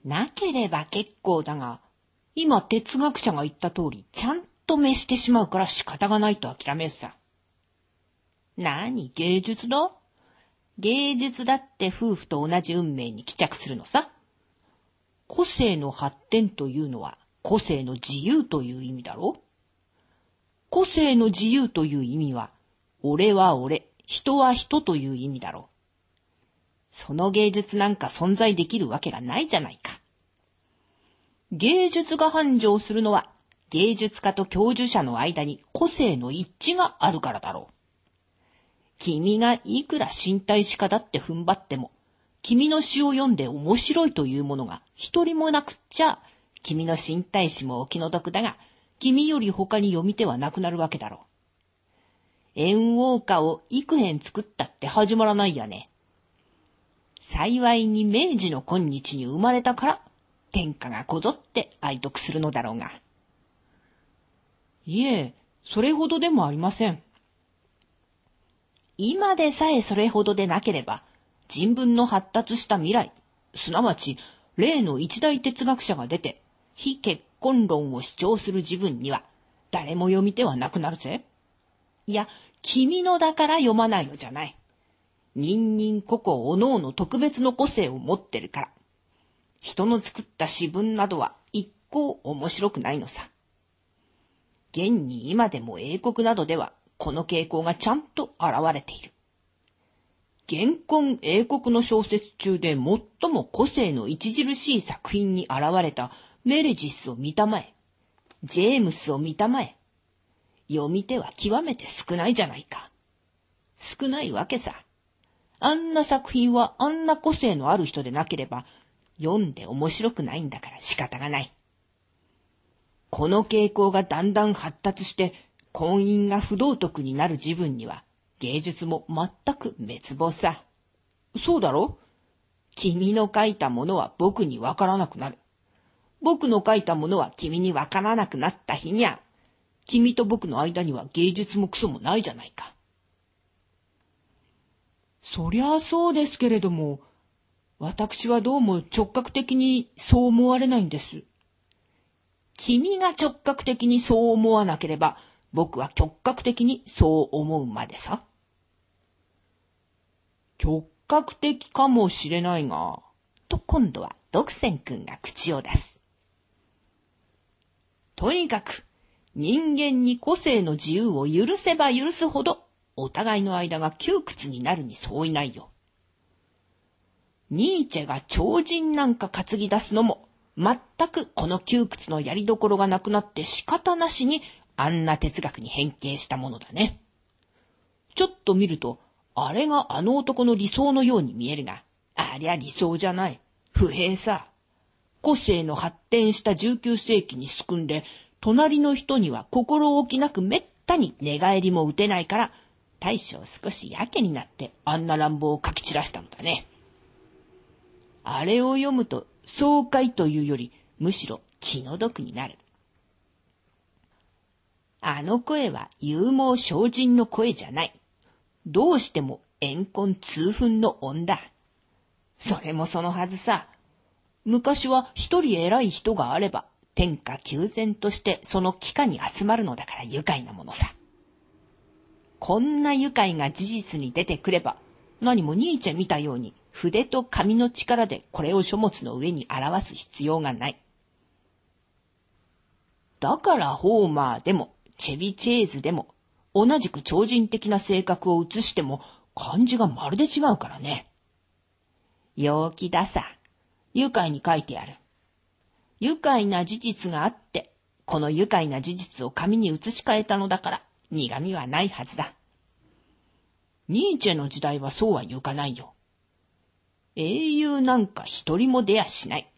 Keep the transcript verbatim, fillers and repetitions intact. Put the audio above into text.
なければ結構だが、今哲学者が言った通り、ちゃんと召してしまうから仕方がないと諦めるさ。なに、芸術だ？芸術だって夫婦と同じ運命に帰着するのさ。個性の発展というのは個性の自由という意味だろ？個性の自由という意味は、俺は俺、人は人という意味だろう。その芸術なんか存在できるわけがないじゃないか。芸術が繁盛するのは、芸術家と教授者の間に個性の一致があるからだろう。君がいくら身体史家だって踏ん張っても、君の詩を読んで面白いというものが一人もなくっちゃ、君の身体史もお気の毒だが、君より他に読み手はなくなるわけだろう。縁王歌を幾編作ったって始まらないやね。幸いに明治の今日に生まれたから、天下がこぞって愛読するのだろうが。いえ、それほどでもありません。今でさえそれほどでなければ、人文の発達した未来、すなわち例の一大哲学者が出て、非結婚論を主張する自分には、誰も読み手はなくなるぜ。いや、君のだから読まないのじゃない。人々個々おのおの特別の個性を持ってるから。人の作った詩文などは一向面白くないのさ。現に今でも英国などではこの傾向がちゃんと現れている。現今英国の小説中で最も個性の著しい作品に現れたメレジスを見たまえ、ジェームスを見たまえ、読み手は極めて少ないじゃないか。少ないわけさ。あんな作品はあんな個性のある人でなければ、読んで面白くないんだから仕方がない。この傾向がだんだん発達して婚姻が不道徳になる自分には芸術も全く滅亡さ。そうだろ？君の書いたものは僕にわからなくなる。僕の書いたものは君にわからなくなった日にゃ、君と僕の間には芸術もクソもないじゃないか。そりゃあそうですけれども、私はどうも直覚的にそう思われないんです。君が直覚的にそう思わなければ、僕は直覚的にそう思うまでさ。直覚的かもしれないが、と今度はドクセン君が口を出す。とにかく、人間に個性の自由を許せば許すほど、お互いの間が窮屈になるに相違ないよ。ニーチェが超人なんか担ぎ出すのも、全くこの窮屈のやりどころがなくなって仕方なしにあんな哲学に変形したものだね。ちょっと見ると、あれがあの男の理想のように見えるが、ありゃ理想じゃない。不平さ。個性の発展したじゅうきゅう世紀にすくんで、隣の人には心置きなくめったに寝返りも打てないから、大将少しやけになってあんな乱暴を書き散らしたのだね。あれを読むと爽快というよりむしろ気の毒になる。あの声は勇猛精進の声じゃない。どうしても怨恨痛憤の音だ。それもそのはずさ。昔は一人偉い人があれば天下求全としてその帰化に集まるのだから愉快なものさ。こんな愉快が事実に出てくれば、何もニーチェ見たように筆と紙の力でこれを書物の上に表す必要がない。だからホーマーでもチェビチェーズでも同じく超人的な性格を写しても漢字がまるで違うからね。陽気ださ。愉快に書いてある。愉快な事実があって、この愉快な事実を紙に写し替えたのだから苦味はないはずだ。ニーチェの時代はそうは言うかないよ。英雄なんか一人も出やしない。